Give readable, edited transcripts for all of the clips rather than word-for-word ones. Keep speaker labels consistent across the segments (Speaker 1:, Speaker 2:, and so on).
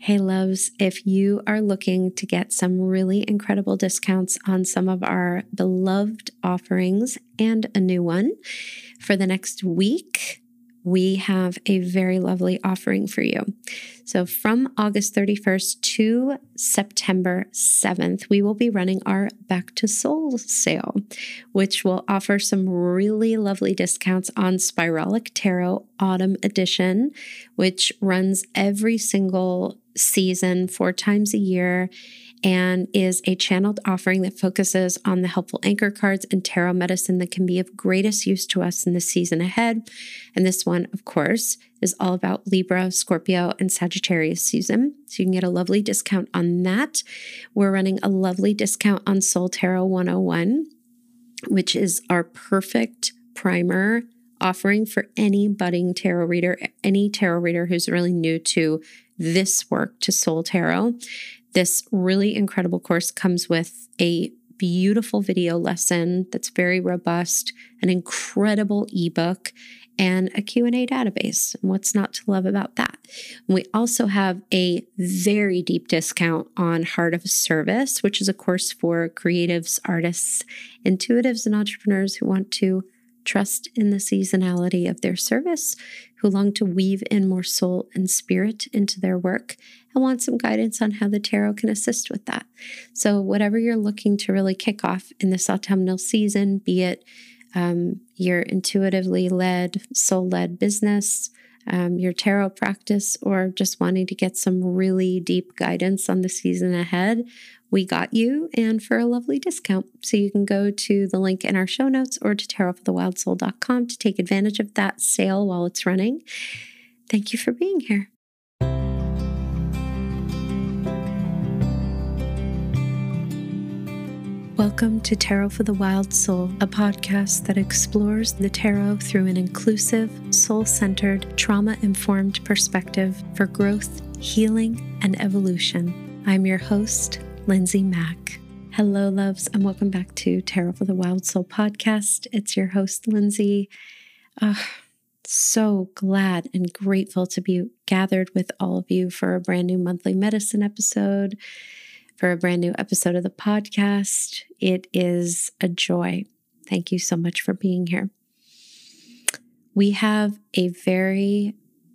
Speaker 1: Hey loves, if you are looking to get some really incredible discounts on some of our beloved offerings and a new one for the next week, we have a very lovely offering for you. So from August 31st to September 7th, we will be running our Back to Soul sale, which will offer some really lovely discounts on Spiralic Tarot Autumn Edition, which runs every single season 4 times a year and is a channeled offering that focuses on the helpful anchor cards and tarot medicine that can be of greatest use to us in the season ahead. And this one, of course, is all about Libra, Scorpio, and Sagittarius season. So you can get a lovely discount on that. We're running a lovely discount on Soul Tarot 101, which is our perfect primer offering for any budding tarot reader, any tarot reader who's really new to this work, to Soul Tarot. This really incredible course comes with a beautiful video lesson that's very robust, an incredible ebook, and a Q&A database. And what's not to love about that? And we also have a very deep discount on Heart of Service, which is a course for creatives, artists, intuitives, and entrepreneurs who want to trust in the seasonality of their service, who long to weave in more soul and spirit into their work, and want some guidance on how the tarot can assist with that. So whatever you're looking to really kick off in this autumnal season, be it your intuitively led, soul-led business, your tarot practice, or just wanting to get some really deep guidance on the season ahead, we got you, and for a lovely discount. So you can go to the link in our show notes or to tarotforthewildsoul.com to take advantage of that sale while it's running. Thank you for being here. Welcome to Tarot for the Wild Soul, a podcast that explores the tarot through an inclusive, soul-centered, trauma-informed perspective for growth, healing, and evolution. I'm your host, Lindsay Mack. Hello, loves, and welcome back to Tarot for the Wild Soul podcast. It's your host, Lindsay. So glad and grateful to be gathered with all of you for a brand new monthly medicine episode, for a brand new episode of the podcast. It is a joy. Thank you so much for being here. We have a very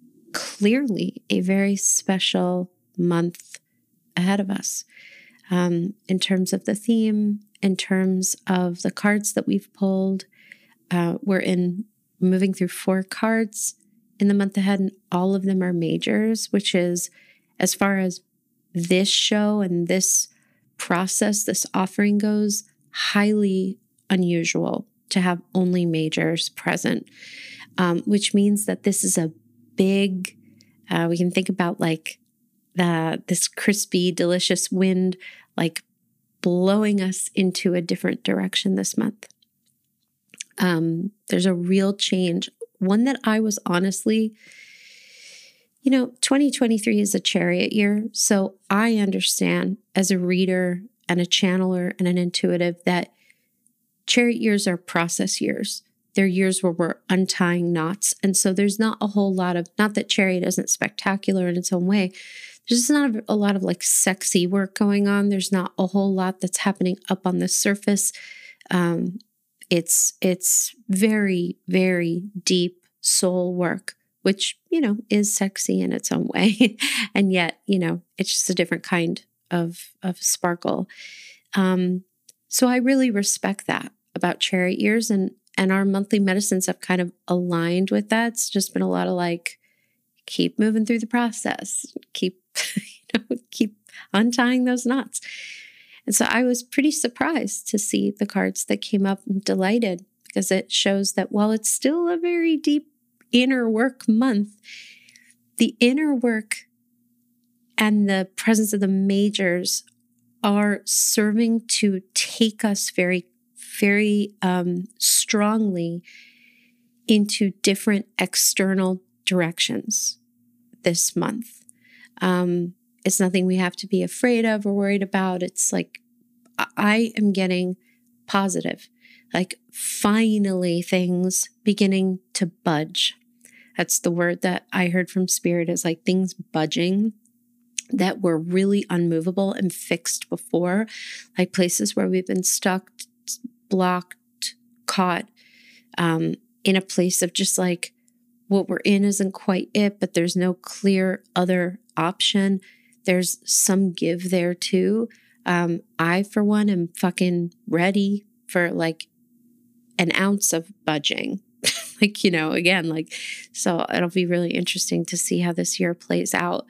Speaker 1: special month ahead of us. In terms of the theme, in terms of the cards that we've pulled, we're moving through 4 cards in the month ahead, and all of them are majors, which is, as far as this show and this process, this offering goes, highly unusual to have only majors present, which means that this is a big, we can think about like this crispy, delicious wind, like blowing us into a different direction this month. There's a real change, one that I was honestly, 2023 is a chariot year. So I understand as a reader and a channeler and an intuitive that chariot years are process years. They're years where we're untying knots. And so there's not a whole lot of, not that chariot isn't spectacular in its own way, there's just not a lot of like sexy work going on. There's not a whole lot that's happening up on the surface. It's very, very deep soul work, which, is sexy in its own way. And yet, it's just a different kind of sparkle. So I really respect that about chariot years, and our monthly medicines have kind of aligned with that. It's just been a lot of like, keep moving through the process, keep untying those knots. And so I was pretty surprised to see the cards that came up, and delighted, because it shows that while it's still a very deep inner work month, the inner work and the presence of the majors are serving to take us very, very strongly into different external directions this month. It's nothing we have to be afraid of or worried about. It's like, I am getting positive, like finally things beginning to budge. That's the word that I heard from Spirit, is like things budging. that were really unmovable and fixed before, like places where we've been stuck, blocked, caught, in a place of just like what we're in isn't quite it, but there's no clear other option. There's some give there too. I, for one, am fucking ready for like an ounce of budging. Like, again, like, so it'll be really interesting to see how this year plays out.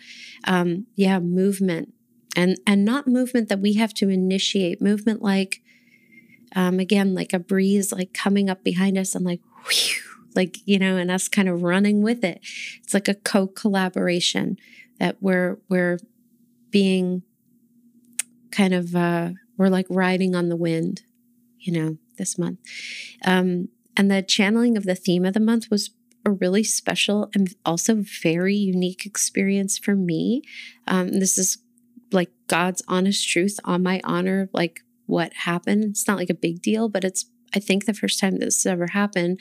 Speaker 1: Movement and not movement that we have to initiate, movement like, again, like a breeze, like coming up behind us and like, whew, like, and us kind of running with it. It's like a co-collaboration that we're being kind of, we're like riding on the wind, this month. And the channeling of the theme of the month was a really special and also very unique experience for me. This is like God's honest truth on my honor, like what happened. It's not like a big deal, but it's, I think, the first time this ever happened.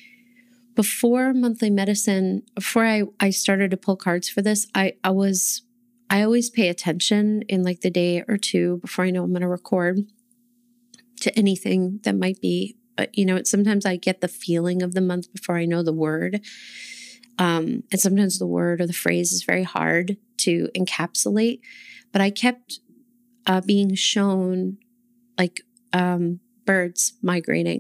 Speaker 1: Before monthly medicine, before I started to pull cards for this, I always pay attention in like the day or two before I know I'm going to record to anything that might be. But, sometimes I get the feeling of the month before I know the word. And sometimes the word or the phrase is very hard to encapsulate. But I kept being shown like birds migrating,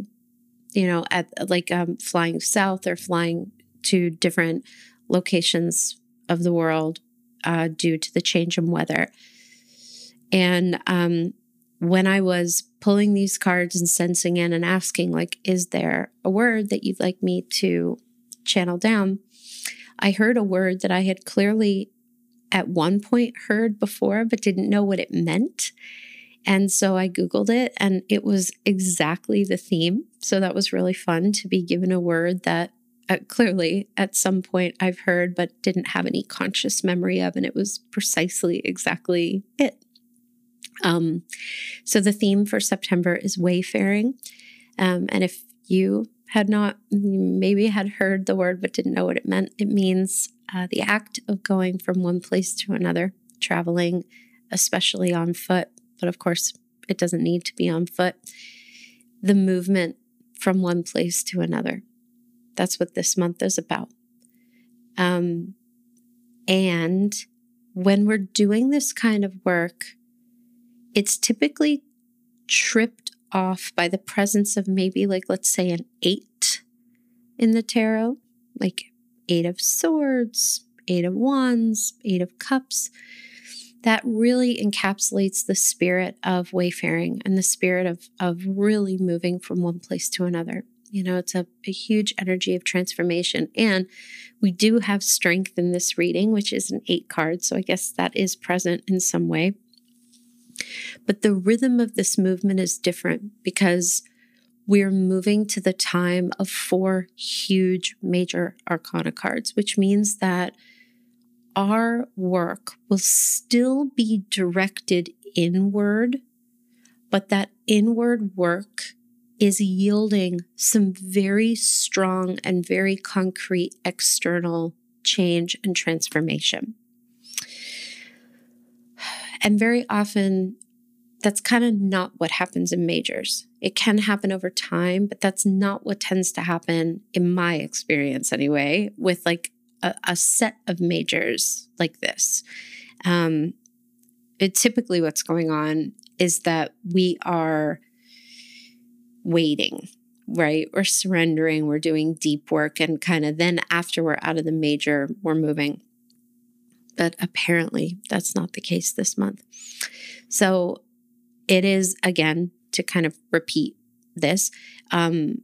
Speaker 1: at like flying south or flying to different locations of the world due to the change in weather. And when I was pulling these cards and sensing in and asking, like, is there a word that you'd like me to channel down? I heard a word that I had clearly at one point heard before, but didn't know what it meant. And so I Googled it and it was exactly the theme. So that was really fun to be given a word that clearly at some point I've heard, but didn't have any conscious memory of. And it was precisely exactly it. So the theme for September is wayfaring. And if you had not maybe had heard the word, but didn't know what it meant, it means the act of going from one place to another, traveling, especially on foot. But of course, it doesn't need to be on foot. The movement from one place to another. That's what this month is about. And when we're doing this kind of work, it's typically tripped off by the presence of maybe like, let's say an 8 in the tarot, like 8 of Swords, 8 of Wands, 8 of Cups. That really encapsulates the spirit of wayfaring and the spirit of really moving from one place to another. It's a huge energy of transformation. And we do have strength in this reading, which is an 8 card. So I guess that is present in some way. But the rhythm of this movement is different because we're moving to the time of 4 huge major arcana cards, which means that our work will still be directed inward, but that inward work is yielding some very strong and very concrete external change and transformation. And very often, that's kind of not what happens in majors. It can happen over time, but that's not what tends to happen in my experience anyway, with like a set of majors like this. Typically what's going on is that we are waiting, right? We're surrendering, we're doing deep work, and kind of then after we're out of the major, we're moving. But apparently that's not the case this month. So it is, again, to kind of repeat this, in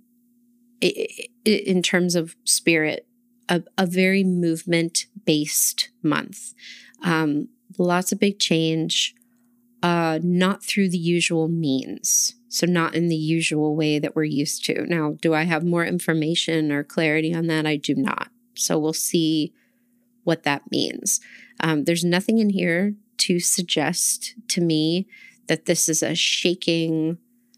Speaker 1: terms of spirit, a very movement-based month. Lots of big change, not through the usual means. So not in the usual way that we're used to. Now, do I have more information or clarity on that? I do not. So we'll see what that means. There's nothing in here to suggest to me that this is a shaking,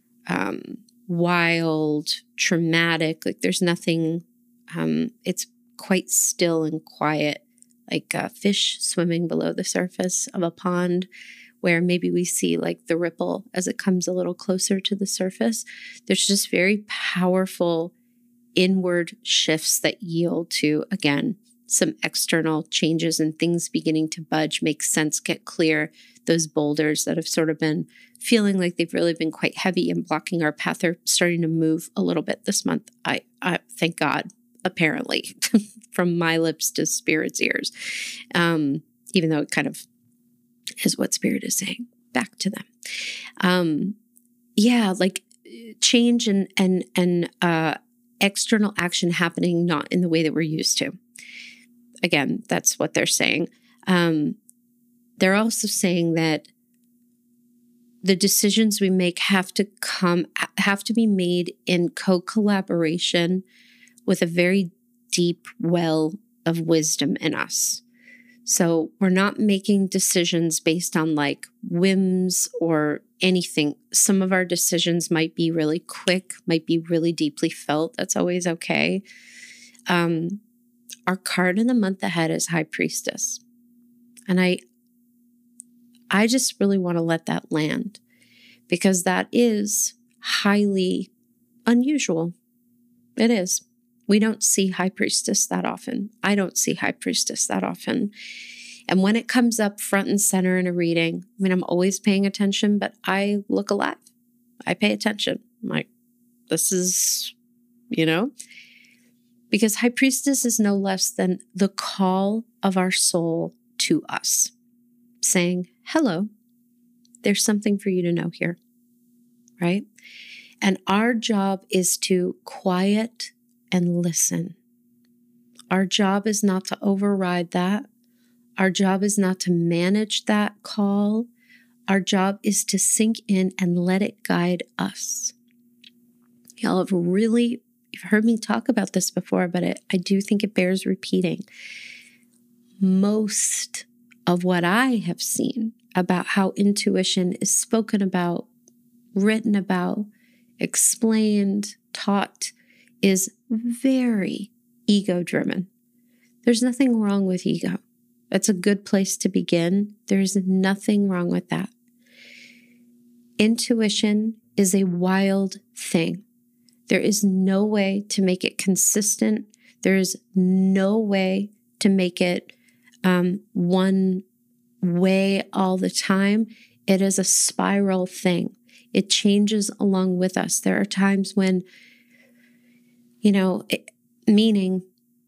Speaker 1: wild, traumatic, like there's nothing, it's quite still and quiet like fish swimming below the surface of a pond, where maybe we see like the ripple as it comes a little closer to the surface. There's just very powerful inward shifts that yield to, again, some external changes and things beginning to budge, make sense, get clear. Those boulders that have sort of been feeling like they've really been quite heavy and blocking our path are starting to move a little bit this month. I thank God, apparently, from my lips to Spirit's ears, even though it kind of is what Spirit is saying back to them. Like change and external action happening not in the way that we're used to. Again, that's what they're saying. They're also saying that the decisions we make have to be made in co-collaboration with a very deep well of wisdom in us. So we're not making decisions based on like whims or anything. Some of our decisions might be really quick, might be really deeply felt. That's always okay. Our card in the month ahead is High Priestess. And I just really want to let that land, because that is highly unusual. It is. We don't see High Priestess that often. I don't see High Priestess that often. And when it comes up front and center in a reading, I mean, I'm always paying attention, but I look alive. I pay attention. I'm like, this is, because High Priestess is no less than the call of our soul to us, saying, hello, there's something for you to know here, right? And our job is to quiet and listen. Our job is not to override that. Our job is not to manage that call. Our job is to sink in and let it guide us. Y'all have you've heard me talk about this before, but I do think it bears repeating. Most of what I have seen about how intuition is spoken about, written about, explained, taught, is very ego-driven. There's nothing wrong with ego. That's a good place to begin. There's nothing wrong with that. Intuition is a wild thing. There is no way to make it consistent. There is no way to make it one way all the time. It is a spiral thing. It changes along with us. There are times when, meaning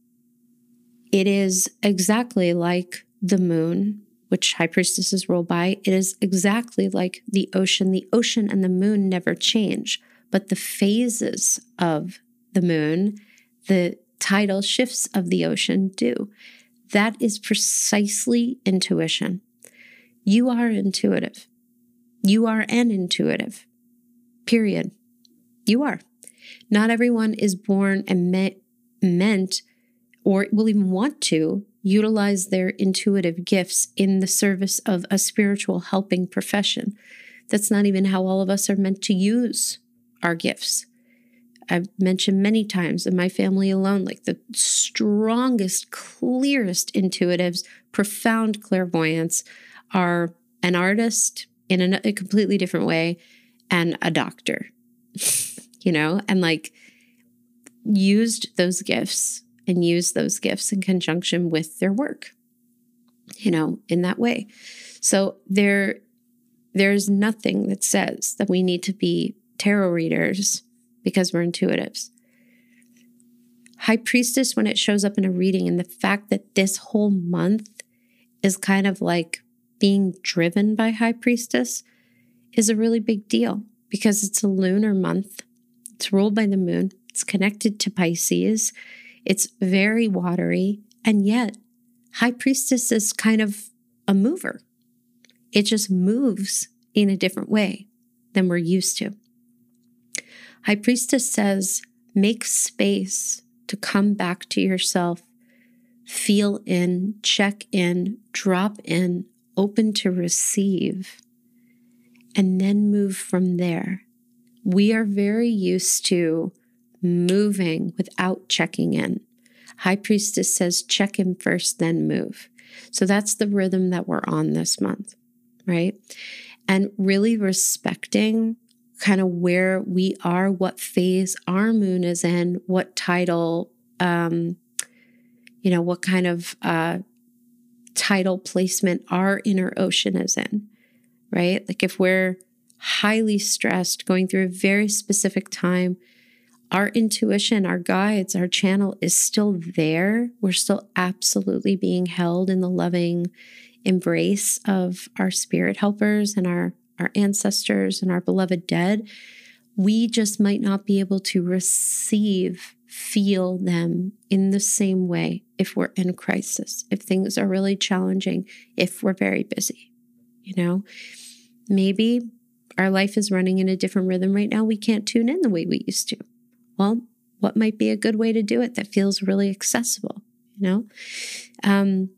Speaker 1: it is exactly like the moon, which High Priestess is ruled by. It is exactly like the ocean. The ocean and the moon never change, but the phases of the moon, the tidal shifts of the ocean do. That is precisely intuition. You are intuitive. You are an intuitive. Period. You are. Not everyone is born and meant or will even want to utilize their intuitive gifts in the service of a spiritual helping profession. That's not even how all of us are meant to use our gifts. I've mentioned many times in my family alone, like the strongest, clearest intuitives, profound clairvoyants are an artist in a completely different way and a doctor, and like used those gifts in conjunction with their work, in that way. So there's nothing that says that we need to be tarot readers because we're intuitives. High Priestess, when it shows up in a reading, and the fact that this whole month is kind of like being driven by High Priestess is a really big deal because it's a lunar month. It's ruled by the moon. It's connected to Pisces. It's very watery. And yet, High Priestess is kind of a mover. It just moves in a different way than we're used to. High Priestess says, make space to come back to yourself, feel in, check in, drop in, open to receive, and then move from there. We are very used to moving without checking in. High Priestess says, check in first, then move. So that's the rhythm that we're on this month, right? And really respecting kind of where we are, what phase our moon is in, what tidal, what kind of tidal placement our inner ocean is in, right? Like if we're highly stressed, going through a very specific time, our intuition, our guides, our channel is still there. We're still absolutely being held in the loving embrace of our spirit helpers and our ancestors and our beloved dead. We just might not be able to feel them in the same way if we're in crisis, if things are really challenging, if we're very busy. Maybe our life is running in a different rhythm right now. We can't tune in the way we used to. Well, what might be a good way to do it that feels really accessible? We're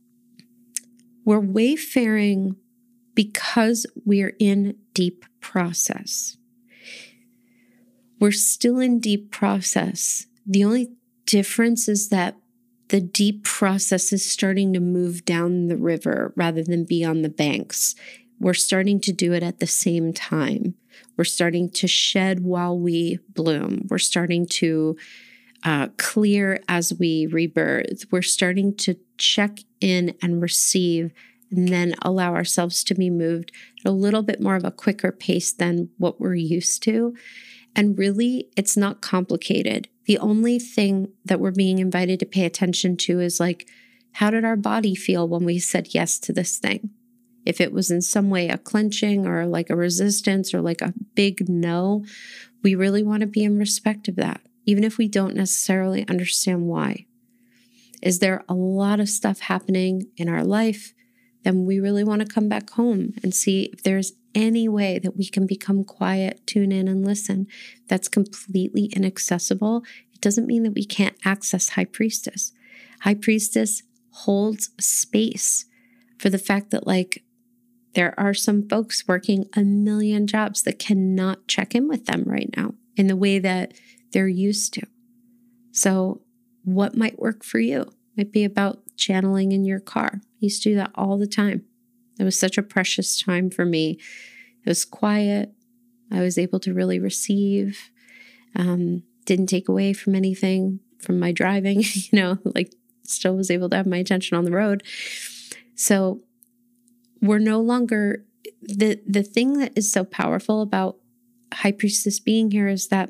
Speaker 1: wayfaring because we're in deep process. We're still in deep process. The only difference is that the deep process is starting to move down the river rather than be on the banks. We're starting to do it at the same time. We're starting to shed while we bloom. We're starting to clear as we rebirth. We're starting to check in and receive, and then allow ourselves to be moved at a little bit more of a quicker pace than what we're used to. And really, it's not complicated. The only thing that we're being invited to pay attention to is like, how did our body feel when we said yes to this thing? If it was in some way a clenching or like a resistance or like a big no, we really want to be in respect of that, even if we don't necessarily understand why. Is there a lot of stuff happening in our life? Then we really want to come back home and see if there's any way that we can become quiet, tune in, and listen. That's completely inaccessible. It doesn't mean that we can't access High Priestess. High Priestess holds space for the fact that there are some folks working a million jobs that cannot check in with them right now in the way that they're used to. So what might work for you? Might be about channeling in your car. I used to do that all the time. It was such a precious time for me. It was quiet. I was able to really receive. Didn't take away from anything from my driving, still was able to have my attention on the road. So we're no longer, the thing that is so powerful about High Priestess being here is that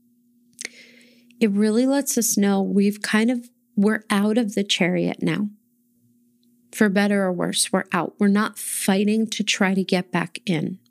Speaker 1: it really lets us know we're out of the chariot now. For better or worse, we're out. We're not fighting to try to get back in.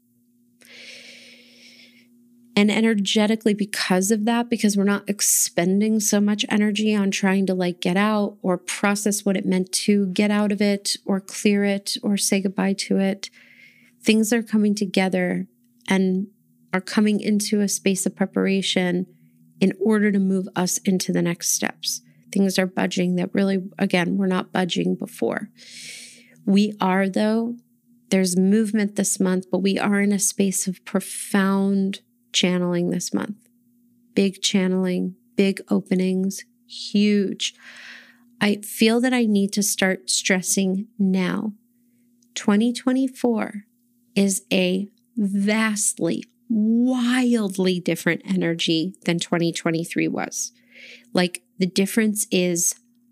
Speaker 1: And energetically, because of that, because we're not expending so much energy on trying to get out or process what it meant to get out of it or clear it or say goodbye to it, things are coming together and are coming into a space of preparation in order to move us into the next steps. Things are budging that really, again, we're not budging before. We are, though. There's movement this month, but we are in a space of profound channeling this month. Big channeling, big openings, huge. I feel that I need to start stressing now. 2024 is a vastly, wildly different energy than 2023 was. The difference is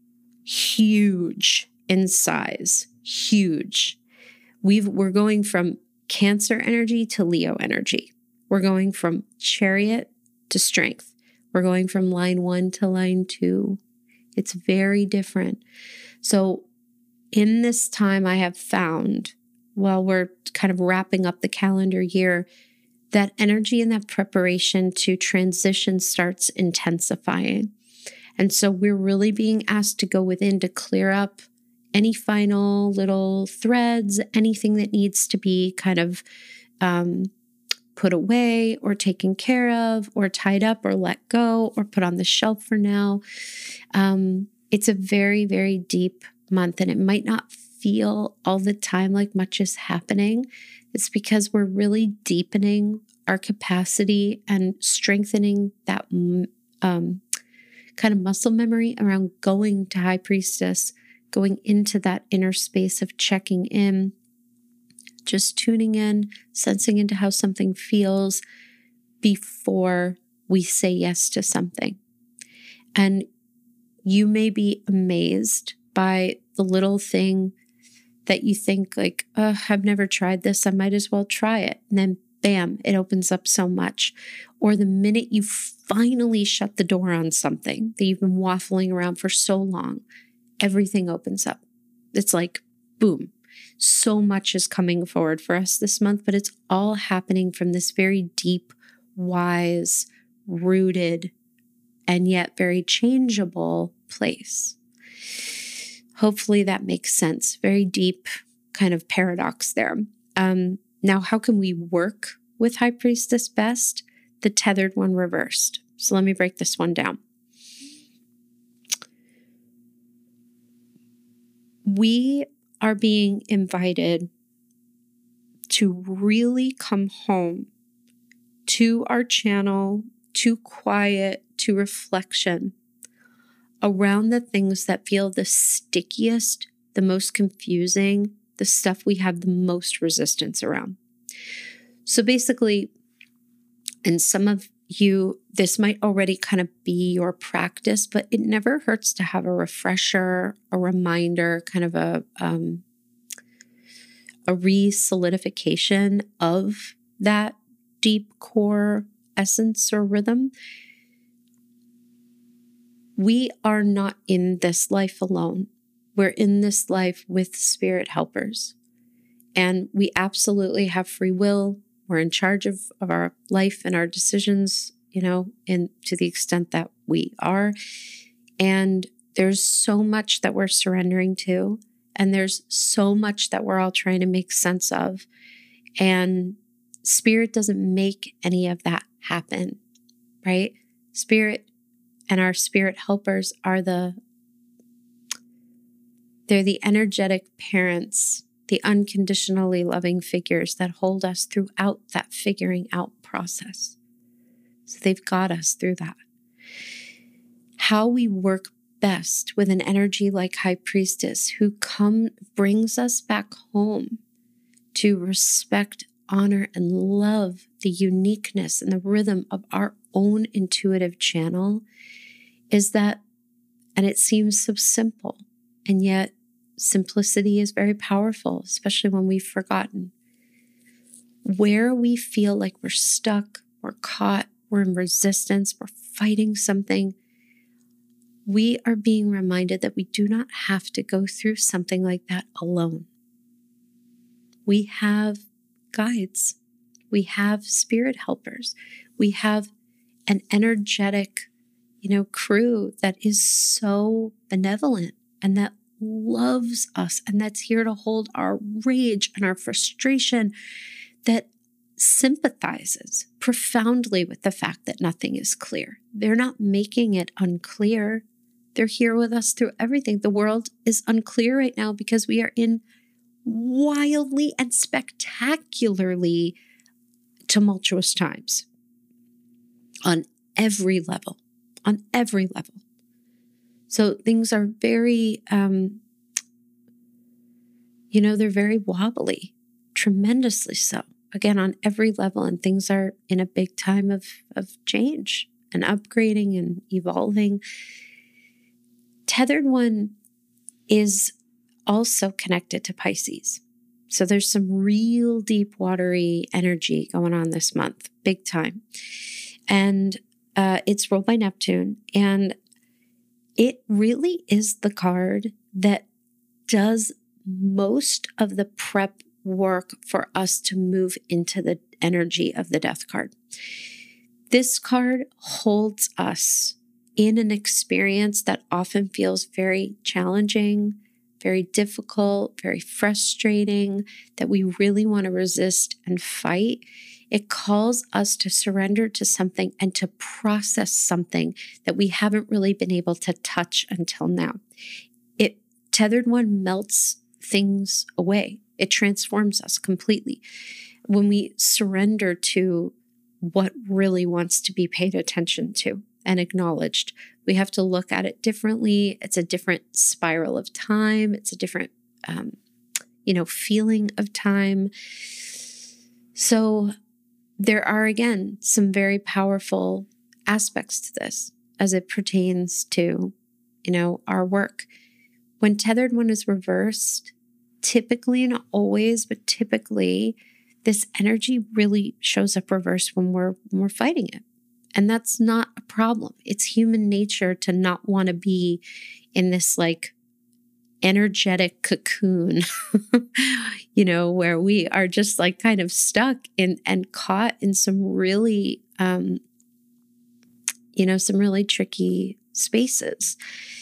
Speaker 1: huge in size, huge. We're going from Cancer energy to Leo energy. We're going from chariot to strength. We're going from line 1 to line 2. It's very different. So in this time, I have found, while we're kind of wrapping up the calendar year, that energy and that preparation to transition starts intensifying. And so we're really being asked to go within to clear up any final little threads, anything that needs to be kind of put away or taken care of or tied up or let go or put on the shelf for now. It's a very, very deep month, and it might not feel all the time like much is happening. It's because we're really deepening our capacity and strengthening that kind of muscle memory around going to High Priestess, going into that inner space of checking in, just tuning in, sensing into how something feels before we say yes to something. And you may be amazed by the little thing that you think like, I've never tried this. I might as well try it. And then bam, it opens up so much. Or the minute you finally shut the door on something that you've been waffling around for so long, everything opens up. It's like, boom. So much is coming forward for us this month, but it's all happening from this very deep, wise, rooted, and yet very changeable place. Hopefully that makes sense. Very deep kind of paradox there. Now, how can we work with High Priestess best? The tethered one reversed. So let me break this one down. We are being invited to really come home to our channel, to quiet, to reflection around the things that feel the stickiest, the most confusing, the stuff we have the most resistance around. So basically, and some of you, this might already kind of be your practice, but it never hurts to have a refresher, a reminder, kind of a re-solidification of that deep core essence or rhythm. We are not in this life alone. We're in this life with spirit helpers. And we absolutely have free will. We're in charge of our life and our decisions, and to the extent that we are. And there's so much that we're surrendering to. And there's so much that we're all trying to make sense of. And spirit doesn't make any of that happen, right? Spirit and our spirit helpers are they're the energetic parents, the unconditionally loving figures that hold us throughout that figuring out process. So they've got us through that. How we work best with an energy like High Priestess who brings us back home to respect, honor, and love the uniqueness and the rhythm of our own intuitive channel is that, and it seems so simple, and yet simplicity is very powerful, especially when we've forgotten. Where we feel like we're stuck, we're caught, we're in resistance, we're fighting something, we are being reminded that we do not have to go through something like that alone. We have guides. We have spirit helpers. We have an energetic, crew that is so benevolent and that loves us and that's here to hold our rage and our frustration, that sympathizes profoundly with the fact that nothing is clear. They're not making it unclear. They're here with us through everything. The world is unclear right now because we are in wildly and spectacularly tumultuous times on every level. So things are very, they're very wobbly, tremendously so. Again, on every level, and things are in a big time of change and upgrading and evolving. Tethered One is also connected to Pisces. So there's some real deep, watery energy going on this month, big time. And it's ruled by Neptune. And it really is the card that does most of the prep work for us to move into the energy of the Death card. This card holds us in an experience that often feels very challenging, very difficult, very frustrating, that we really want to resist and fight. It calls us to surrender to something and to process something that we haven't really been able to touch until now. Tethered One melts things away. It transforms us completely. When we surrender to what really wants to be paid attention to. and acknowledged. We have to look at it differently. It's a different spiral of time. It's a different, feeling of time. So there are, again, some very powerful aspects to this as it pertains to, our work. When Tethered One is reversed, typically, not always, but typically, this energy really shows up reversed when we're fighting it. And that's not a problem. It's human nature to not want to be in this like energetic cocoon, where we are just like kind of stuck in and caught in some really, some really tricky spaces.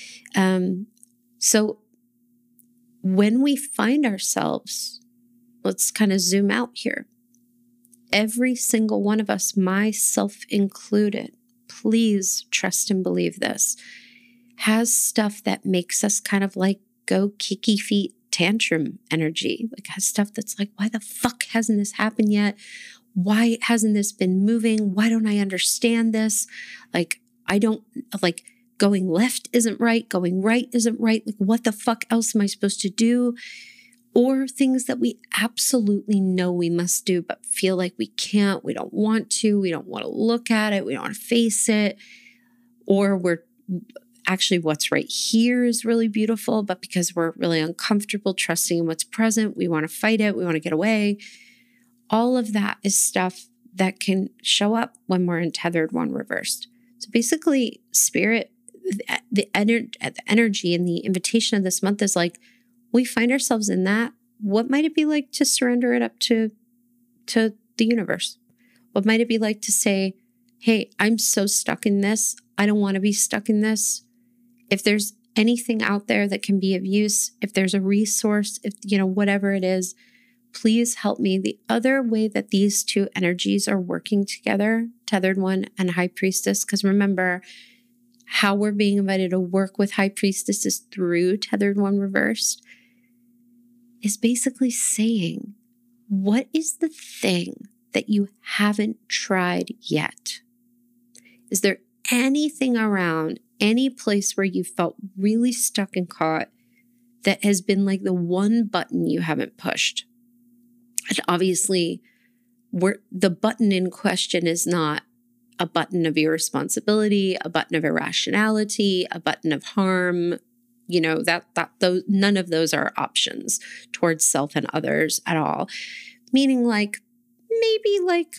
Speaker 1: So when we find ourselves, let's kind of zoom out here. Every single one of us, myself included, please trust and believe this, has stuff that makes us kind of like go kicky feet tantrum energy, like has stuff that's like, why the fuck hasn't this happened yet? Why hasn't this been moving? Why don't I understand this? Like, I don't, like, going left isn't right, going right isn't right. Like, what the fuck else am I supposed to do? Or things that we absolutely know we must do, but feel like we can't, we don't want to look at it, we don't want to face it. Or we're actually, what's right here is really beautiful, but because we're really uncomfortable trusting in what's present, we want to fight it, we want to get away. All of that is stuff that can show up when we're in Tethered One reversed. So basically, Spirit, the energy and the invitation of this month is like, we find ourselves in that. What might it be like to surrender it up to the universe? What might it be like to say, hey, I'm so stuck in this. I don't want to be stuck in this. If there's anything out there that can be of use, if there's a resource, if, whatever it is, please help me. The other way that these two energies are working together, Tethered One and High Priestess, because remember, how we're being invited to work with High Priestess is through Tethered One reversed, is basically saying, what is the thing that you haven't tried yet? Is there anything around, any place where you felt really stuck and caught that has been like the one button you haven't pushed? And obviously, the button in question is not a button of irresponsibility, a button of irrationality, a button of harm. Those none of those are options towards self and others at all. Meaning like maybe like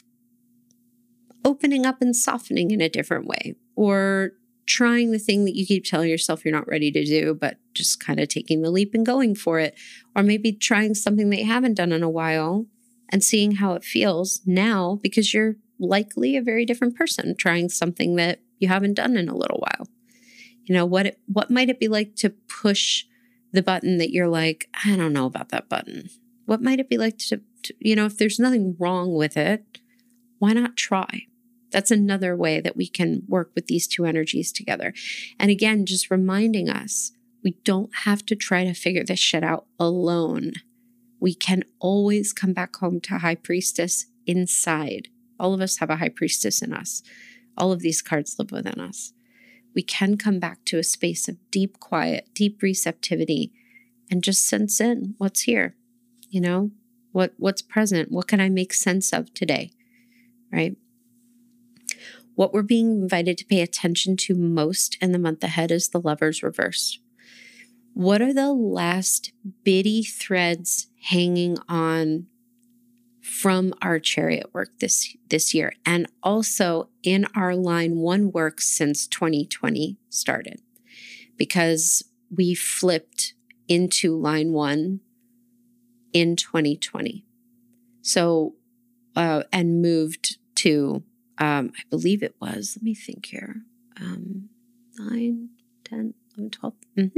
Speaker 1: opening up and softening in a different way, or trying the thing that you keep telling yourself you're not ready to do, but just kind of taking the leap and going for it. Or maybe trying something that you haven't done in a while and seeing how it feels now, because you're likely a very different person trying something that you haven't done in a little while. What might it be like to push the button that you're like, I don't know about that button. What might it be like to if there's nothing wrong with it, why not try? That's another way that we can work with these two energies together. And again, just reminding us, we don't have to try to figure this shit out alone. We can always come back home to High Priestess inside. All of us have a High Priestess in us. All of these cards live within us. We can come back to a space of deep quiet, deep receptivity, and just sense in what's here. What's present? What can I make sense of today? Right? What we're being invited to pay attention to most in the month ahead is the Lovers reversed. What are the last bitty threads hanging on from our chariot work this year, and also in our line 1 work since 2020 started, because we flipped into line 1 in 2020. So, and moved to, I believe it was, let me think here, 9, 10, 11, 12.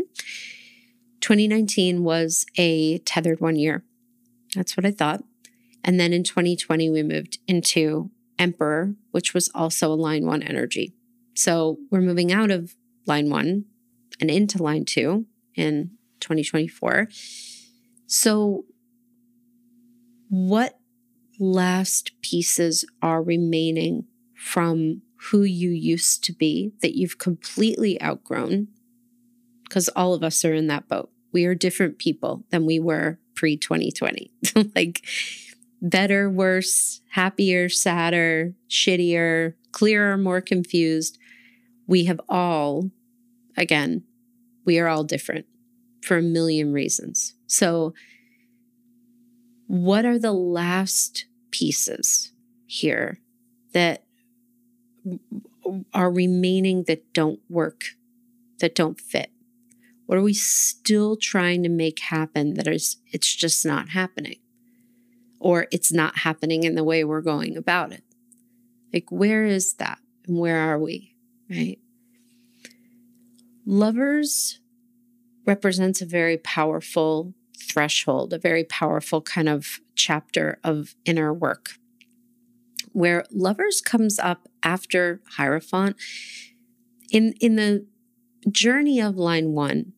Speaker 1: 2019 was a Tethered One year. That's what I thought. And then in 2020, we moved into Emperor, which was also a line 1 energy. So we're moving out of line 1 and into line 2 in 2024. So what last pieces are remaining from who you used to be that you've completely outgrown, because all of us are in that boat. We are different people than we were pre-2020. Like better, worse, happier, sadder, shittier, clearer, more confused. We have all, again, we are all different for a million reasons. So what are the last pieces here that are remaining that don't work, that don't fit? What are we still trying to make happen it's just not happening? Or it's not happening in the way we're going about it? Like, where is that? And where are we, right? Lovers represents a very powerful threshold, a very powerful kind of chapter of inner work, where lovers comes up after Hierophant. In the journey of line 1,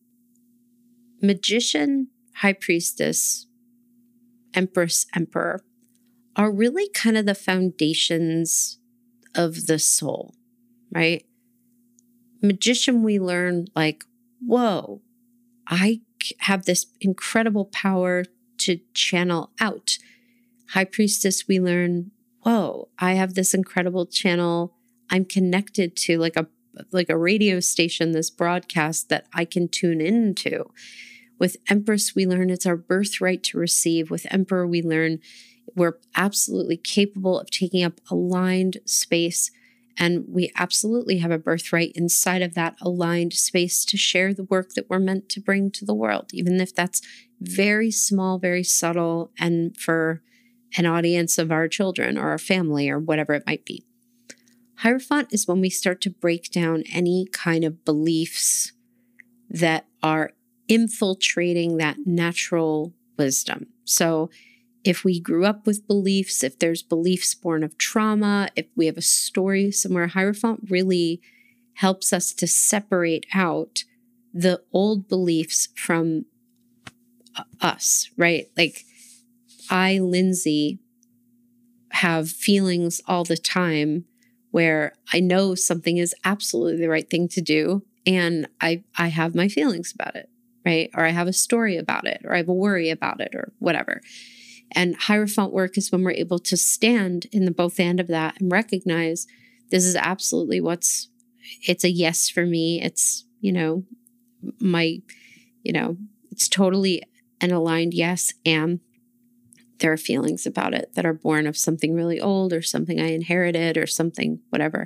Speaker 1: magician, high priestess, empress, emperor are really kind of the foundations of the soul, right? Magician, we learn like, whoa, I have this incredible power to channel out. High priestess, we learn, whoa, I have this incredible channel. I'm connected to like a radio station, this broadcast that I can tune into. With empress, we learn it's our birthright to receive. With emperor, we learn we're absolutely capable of taking up aligned space. And we absolutely have a birthright inside of that aligned space to share the work that we're meant to bring to the world, even if that's very small, very subtle, and for an audience of our children or our family or whatever it might be. Hierophant is when we start to break down any kind of beliefs that are infiltrating that natural wisdom. So if we grew up with beliefs, if there's beliefs born of trauma, if we have a story somewhere, Hierophant really helps us to separate out the old beliefs from us, right? Like I, Lindsay, have feelings all the time where I know something is absolutely the right thing to do, and I have my feelings about it, right? Or I have a story about it, or I have a worry about it, or whatever. And Hierophant work is when we're able to stand in the both end of that and recognize this is absolutely it's a yes for me. It's, it's totally an aligned yes. And there are feelings about it that are born of something really old or something I inherited or something, whatever.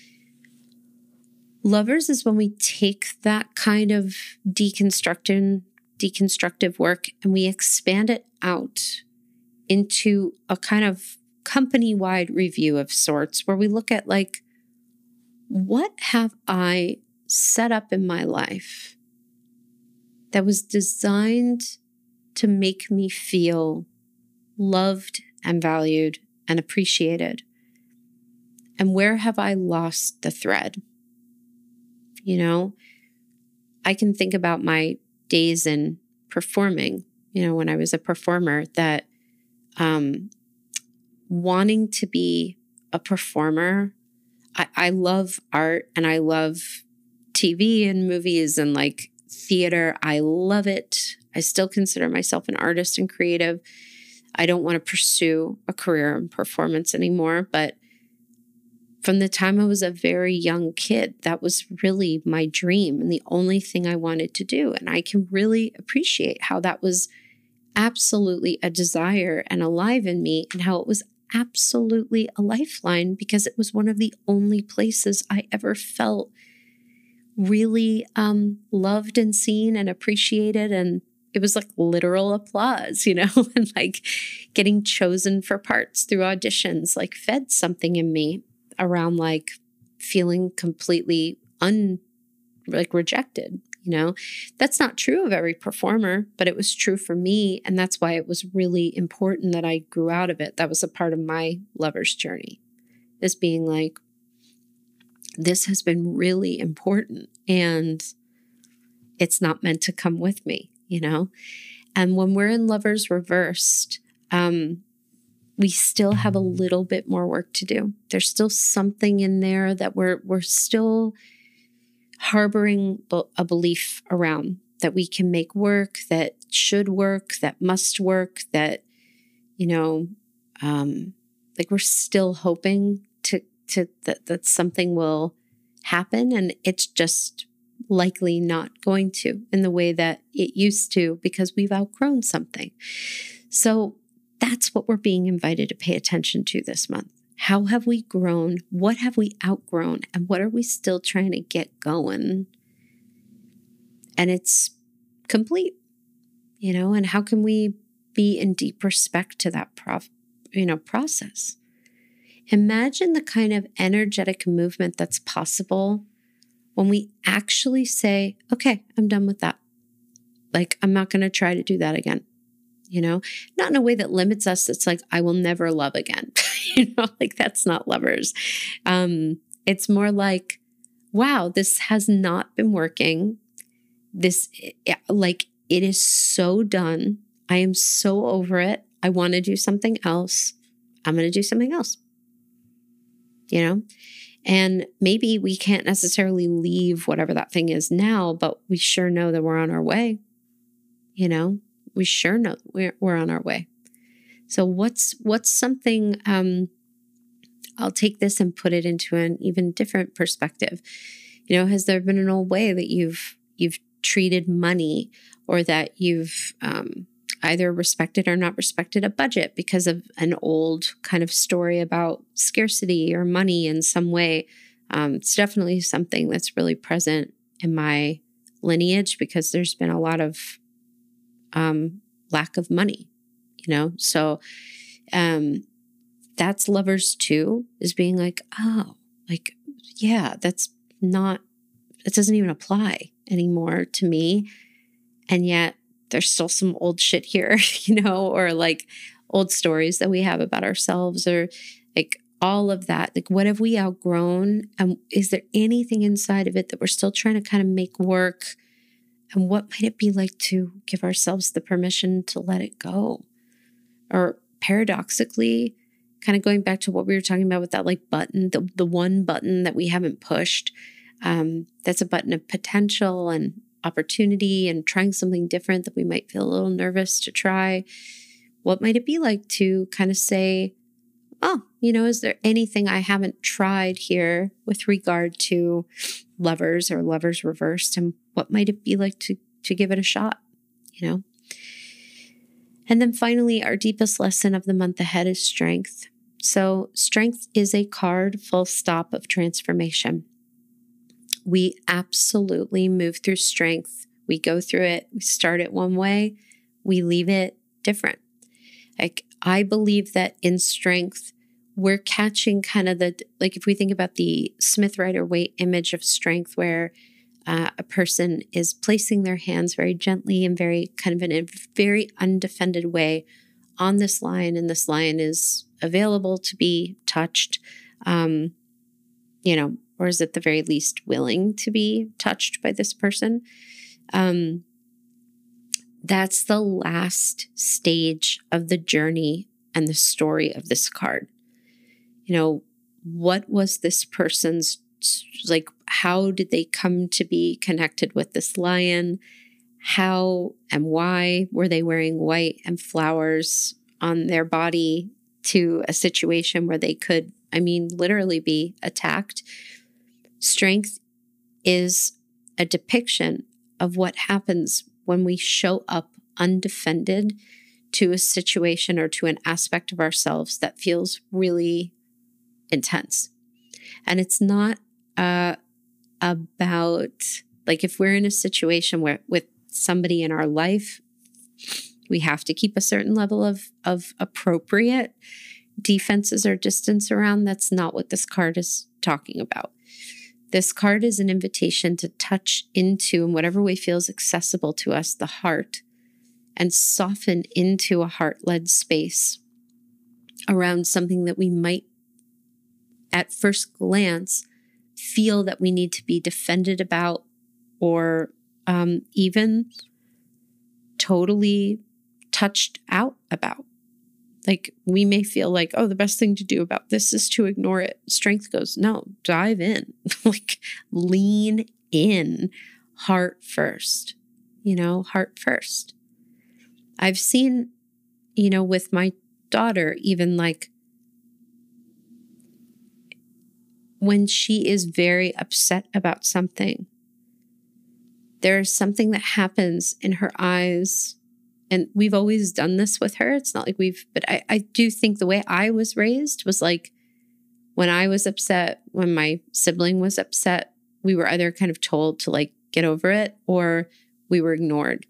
Speaker 1: Lovers is when we take that kind of deconstructive work and we expand it out into a kind of company-wide review of sorts, where we look at like, what have I set up in my life that was designed to make me feel loved and valued and appreciated? And where have I lost the thread? I can think about my days in performing, when I was a performer, that wanting to be a performer, I love art and I love TV and movies and like theater. I love it. I still consider myself an artist and creative. I don't want to pursue a career in performance anymore, but from the time I was a very young kid, that was really my dream and the only thing I wanted to do. And I can really appreciate how that was absolutely a desire and alive in me, and how it was absolutely a lifeline, because it was one of the only places I ever felt really loved and seen and appreciated. And it was like literal applause, and like getting chosen for parts through auditions, like fed something in me around like feeling completely rejected. That's not true of every performer, but it was true for me. And that's why it was really important that I grew out of it. That was a part of my lover's journey, is being like, this has been really important and it's not meant to come with me, And when we're in lovers reversed, we still have a little bit more work to do. There's still something in there that we're still harboring a belief around that we can make work, that should work, that must work, that, like we're still hoping that something will happen, and it's just likely not going to in the way that it used to, because we've outgrown something. So that's what we're being invited to pay attention to this month. How have we grown? What have we outgrown? And what are we still trying to get going? And it's complete, and how can we be in deep respect to that process? Imagine the kind of energetic movement that's possible when we actually say, okay, I'm done with that. Like, I'm not going to try to do that again. Not in a way that limits us. It's like, I will never love again. Like that's not lovers. It's more like, wow, this has not been working. Like, it is so done. I am so over it. I want to do something else. I'm going to do something else. And maybe we can't necessarily leave whatever that thing is now, but we sure know that we're on our way. We sure know we're on our way. So what's something, I'll take this and put it into an even different perspective. Has there been an old way that you've treated money, or that you've either respected or not respected a budget because of an old kind of story about scarcity or money in some way? It's definitely something that's really present in my lineage, because there's been a lot of lack of money, so that's lovers too, is being like, oh, like, yeah, it doesn't even apply anymore to me. And yet there's still some old shit here, or like old stories that we have about ourselves, or like all of that. Like, what have we outgrown? And is there anything inside of it that we're still trying to kind of make work? And what might it be like to give ourselves the permission to let it go? Or paradoxically, kind of going back to what we were talking about with that like button, the one button that we haven't pushed, that's a button of potential and opportunity and trying something different that we might feel a little nervous to try. What might it be like to kind of say, oh, is there anything I haven't tried here with regard to lovers or lovers reversed? And what might it be like to give it a shot, And then finally, our deepest lesson of the month ahead is strength. So strength is a card, full stop, of transformation. We absolutely move through strength. We go through it. We start it one way. We leave it different. Like, I believe that in strength, we're catching kind of if we think about the Smith Rider-Waite image of strength, where a person is placing their hands very gently and very kind of in a very undefended way on this lion, and this lion is available to be touched, or is at the very least willing to be touched by this person. That's the last stage of the journey and the story of this card. What was this person's, like, how did they come to be connected with this lion? How and why were they wearing white and flowers on their body to a situation where they could, literally be attacked? Strength is a depiction of what happens when we show up undefended to a situation or to an aspect of ourselves that feels really intense. And it's not about, like, if we're in a situation where with somebody in our life, we have to keep a certain level of appropriate defenses or distance around. That's not what this card is talking about. This card is an invitation to touch into, in whatever way feels accessible to us, the heart, and soften into a heart-led space around something that we might, at first glance, feel that we need to be defended about, or even totally touched out about. Like we may feel like, oh, the best thing to do about this is to ignore it. Strength goes, no, dive in, like lean in, heart first, heart first. I've seen, with my daughter, even like when she is very upset about something, there's something that happens in her eyes. And we've always done this with her. It's not like but I do think the way I was raised was like when I was upset, when my sibling was upset, we were either kind of told to like get over it or we were ignored.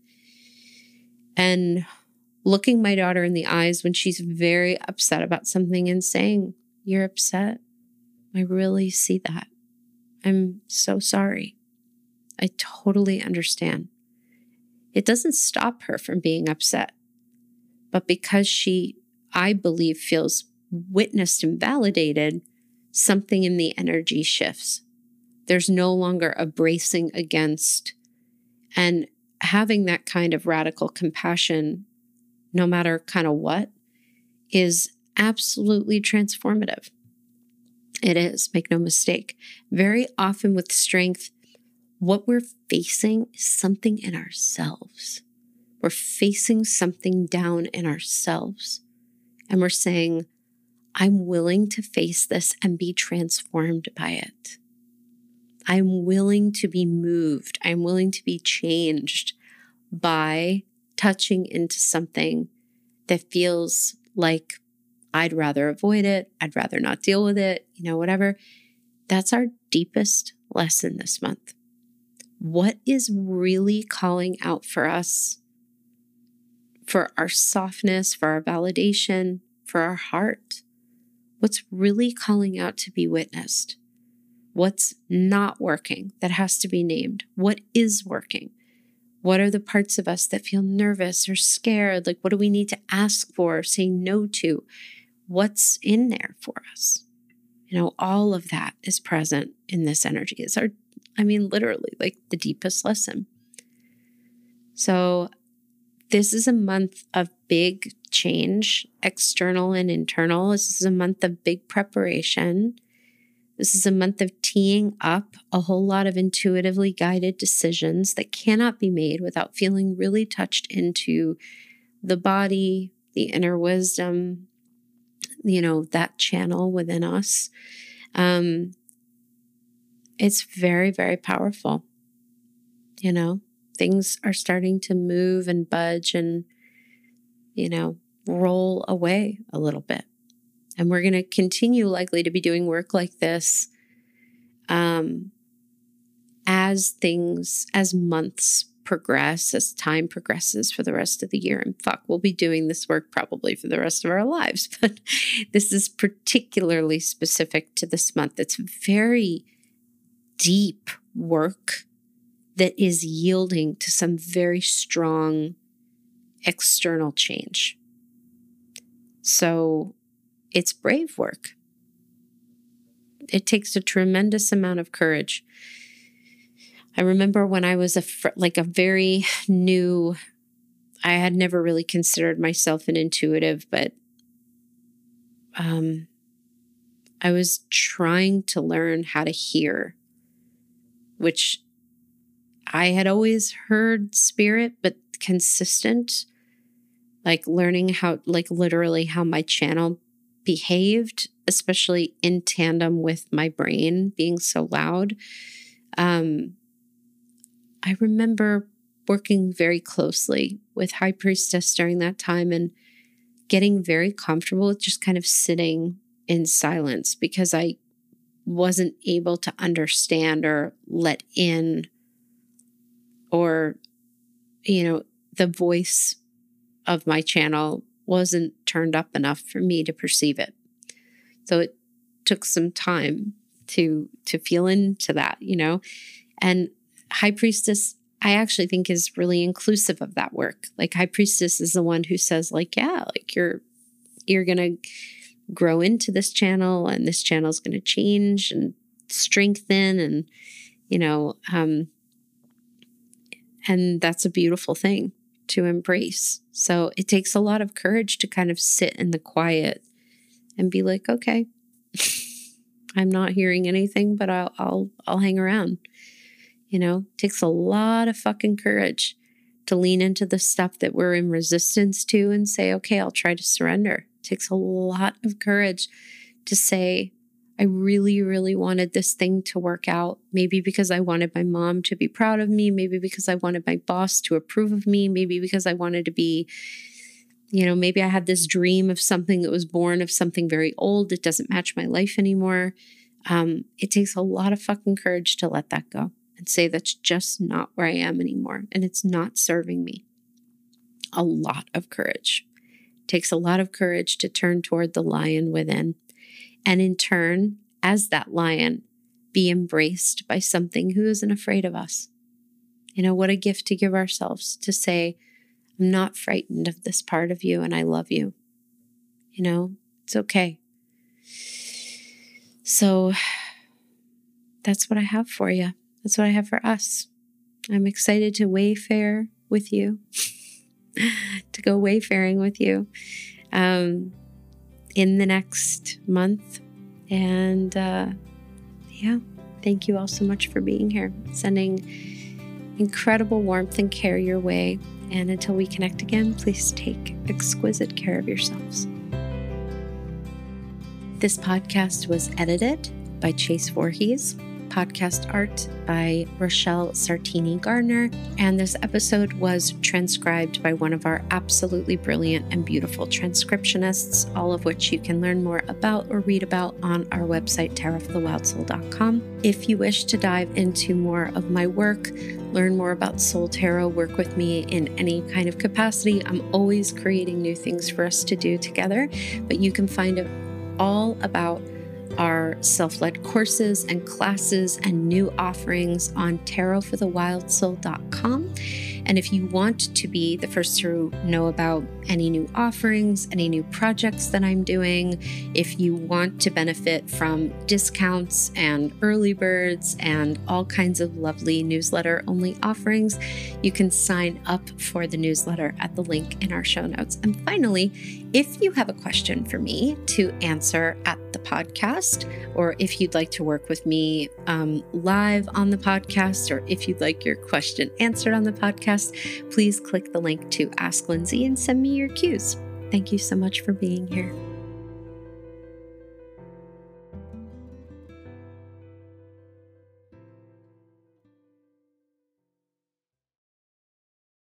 Speaker 1: And looking my daughter in the eyes when she's very upset about something and saying, "You're upset. I really see that. I'm so sorry. I totally understand." It doesn't stop her from being upset. But because she, I believe, feels witnessed and validated, something in the energy shifts. There's no longer a bracing against. And having that kind of radical compassion, no matter kind of what, is absolutely transformative. It is, make no mistake. Very often with strength, what we're facing is something in ourselves. We're facing something down in ourselves. And we're saying, I'm willing to face this and be transformed by it. I'm willing to be moved. I'm willing to be changed by touching into something that feels like I'd rather avoid it. I'd rather not deal with it, whatever. That's our deepest lesson this month. What is really calling out for us, for our softness, for our validation, for our heart? What's really calling out to be witnessed? What's not working that has to be named? What is working? What are the parts of us that feel nervous or scared? Like, what do we need to ask for, say no to? What's in there for us? All of that is present in this energy. It's literally like the deepest lesson. So this is a month of big change, external and internal. This is a month of big preparation. This is a month of teeing up a whole lot of intuitively guided decisions that cannot be made without feeling really touched into the body, the inner wisdom, that channel within us. It's very, very powerful. Things are starting to move and budge and, roll away a little bit. And we're going to continue likely to be doing work like this as months progress, as time progresses for the rest of the year. And we'll be doing this work probably for the rest of our lives. But this is particularly specific to this month. It's very deep work that is yielding to some very strong external change. So it's brave work. It takes a tremendous amount of courage. I remember when I was a very new, I had never really considered myself an intuitive, but I was trying to learn how to hear, which I had always heard spirit, but consistent, like learning how, like literally how my channel behaved, especially in tandem with my brain being so loud. I remember working very closely with High Priestess during that time and getting very comfortable with just kind of sitting in silence because I wasn't able to understand or let in, or, the voice of my channel wasn't turned up enough for me to perceive it. So it took some time to feel into that, and High Priestess, I actually think is really inclusive of that work. Like High Priestess is the one who says like, yeah, like you're going to grow into this channel and this channel is going to change and strengthen and, and that's a beautiful thing. to embrace. So it takes a lot of courage to kind of sit in the quiet and be like, okay, I'm not hearing anything, but I'll hang around. You know, it takes a lot of fucking courage to lean into the stuff that we're in resistance to and say, okay, I'll try to surrender. It takes a lot of courage to say, I really, really wanted this thing to work out. Maybe because I wanted my mom to be proud of me. Maybe because I wanted my boss to approve of me. Maybe because I wanted to be, you know, maybe I had this dream of something that was born of something very old. It doesn't match my life anymore. It takes a lot of fucking courage to let that go and say that's just not where I am anymore. And it's not serving me. A lot of courage. It takes a lot of courage to turn toward the lion within. And in turn, as that lion, be embraced by something who isn't afraid of us. You know, what a gift to give ourselves to say, I'm not frightened of this part of you and I love you. You know, it's okay. So that's what I have for you. That's what I have for us. I'm excited to wayfare with you, to go wayfaring with you in the next month. And thank you all so much for being here, sending incredible warmth and care your way. And until we connect again, please take exquisite care of yourselves. This podcast was edited by Chase Voorhees, podcast art by Rochelle Sartini Gardner, and this episode was transcribed by one of our absolutely brilliant and beautiful transcriptionists, all of which you can learn more about or read about on our website, tarotforthewildsoul.com. If you wish to dive into more of my work, learn more about Soul Tarot, work with me in any kind of capacity, I'm always creating new things for us to do together, but you can find it all about our self-led courses and classes and new offerings on tarotforthewildsoul.com. And if you want to be the first to know about any new offerings, any new projects that I'm doing, if you want to benefit from discounts and early birds and all kinds of lovely newsletter-only offerings, you can sign up for the newsletter at the link in our show notes. And finally, if you have a question for me to answer at the podcast, or if you'd like to work with me live on the podcast, or if you'd like your question answered on the podcast, please click the link to Ask Lindsay and send me your cues. Thank you so much for being here.